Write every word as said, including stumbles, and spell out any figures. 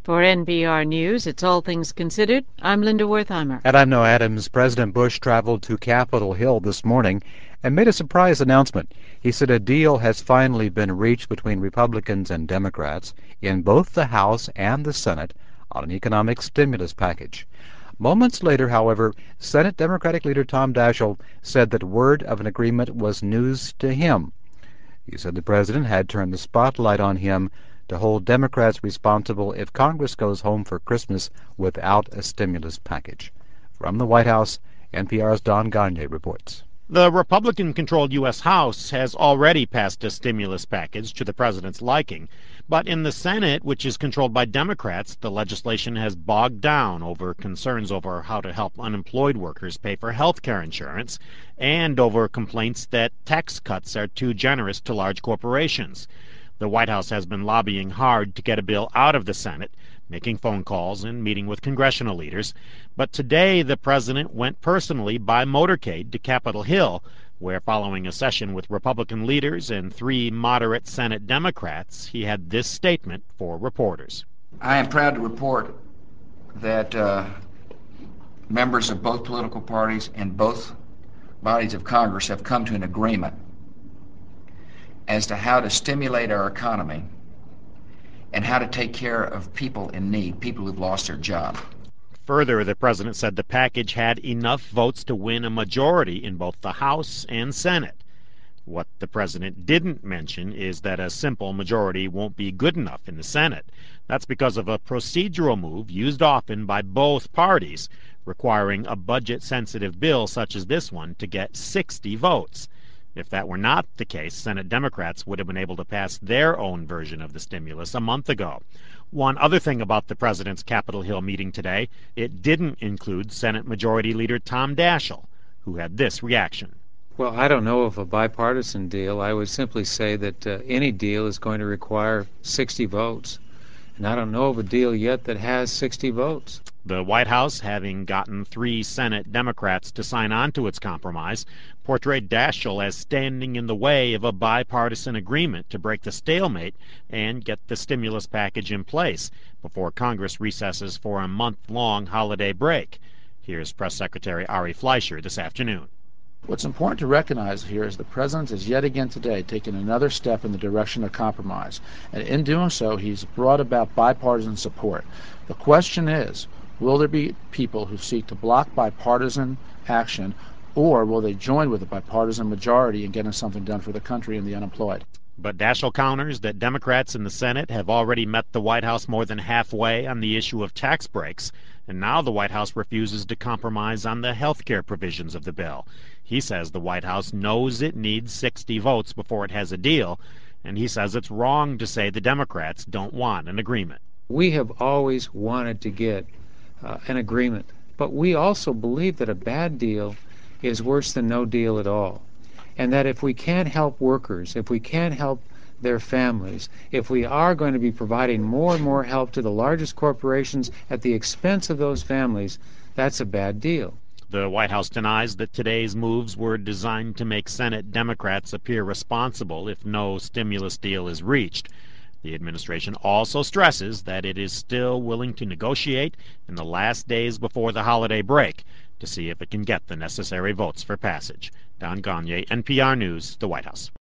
For N P R News, it's All Things Considered. I'm Linda Wertheimer. And I'm Noah Adams. President Bush traveled to Capitol Hill this morning and made a surprise announcement. He said a deal has finally been reached between Republicans and Democrats in both the House and the Senate on an economic stimulus package. Moments later, however, Senate Democratic leader Tom Daschle said that word of an agreement was news to him. He said the president had turned the spotlight on him to hold Democrats responsible if Congress goes home for Christmas without a stimulus package. From the White House, N P R's Don Gagne reports. The Republican-controlled U S House has already passed a stimulus package to the president's liking, but in the Senate, which is controlled by Democrats, the legislation has bogged down over concerns over how to help unemployed workers pay for health care insurance and over complaints that tax cuts are too generous to large corporations. The White House has been lobbying hard to get a bill out of the Senate, making phone calls and meeting with congressional leaders. But today the president went personally by motorcade to Capitol Hill, where following a session with Republican leaders and three moderate Senate Democrats, he had this statement for reporters. I am proud to report that uh, members of both political parties and both bodies of Congress have come to an agreement as to how to stimulate our economy and how to take care of people in need, people who've lost their job. Further, the president said the package had enough votes to win a majority in both the House and Senate. What the president didn't mention is that a simple majority won't be good enough in the Senate. That's because of a procedural move used often by both parties, requiring a budget-sensitive bill such as this one to get sixty votes. If that were not the case, Senate Democrats would have been able to pass their own version of the stimulus a month ago. One other thing about the president's Capitol Hill meeting today, it didn't include Senate Majority Leader Tom Daschle, who had this reaction. Well, I don't know of a bipartisan deal. I would simply say that uh, any deal is going to require sixty votes. And I don't know of a deal yet that has sixty votes. The White House, having gotten three Senate Democrats to sign on to its compromise, portrayed Daschle as standing in the way of a bipartisan agreement to break the stalemate and get the stimulus package in place before Congress recesses for a month-long holiday break. Here's Press Secretary Ari Fleischer this afternoon. What's important to recognize here is the President has yet again today taken another step in the direction of compromise, and in doing so he's brought about bipartisan support. The question is, will there be people who seek to block bipartisan action, or will they join with a bipartisan majority in getting something done for the country and the unemployed? But Daschle counters that Democrats in the Senate have already met the White House more than halfway on the issue of tax breaks, and now the White House refuses to compromise on the health care provisions of the bill. He says the White House knows it needs sixty votes before it has a deal, and he says it's wrong to say the Democrats don't want an agreement. We have always wanted to get uh, an agreement, but we also believe that a bad deal is worse than no deal at all. And that if we can't help workers, if we can't help their families, if we are going to be providing more and more help to the largest corporations at the expense of those families, that's a bad deal. The White House denies that today's moves were designed to make Senate Democrats appear responsible if no stimulus deal is reached. The administration also stresses that it is still willing to negotiate in the last days before the holiday break to see if it can get the necessary votes for passage. Don Gagne, N P R News, the White House.